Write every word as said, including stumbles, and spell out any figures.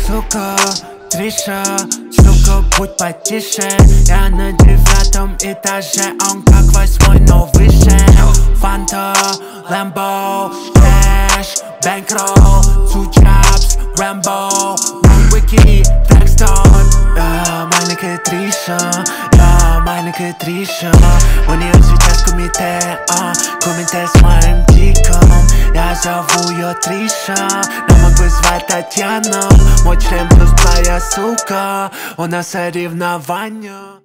сука, Триша, сука, будь потише. Я на девятом этаже, он как восьмой, но выше. Фанта, Лэмбо, кэш, бэнкролл, two jobs, Рэмбо, one wiki, Трэкстон. Я маленькая Триша, я маленькая Триша. У нее сейчас кумите, а, кумите с моим тиком. Я зову ее Триша, но могу звать Татьяна. Мой член плюс твоя сука, у нас соревнования.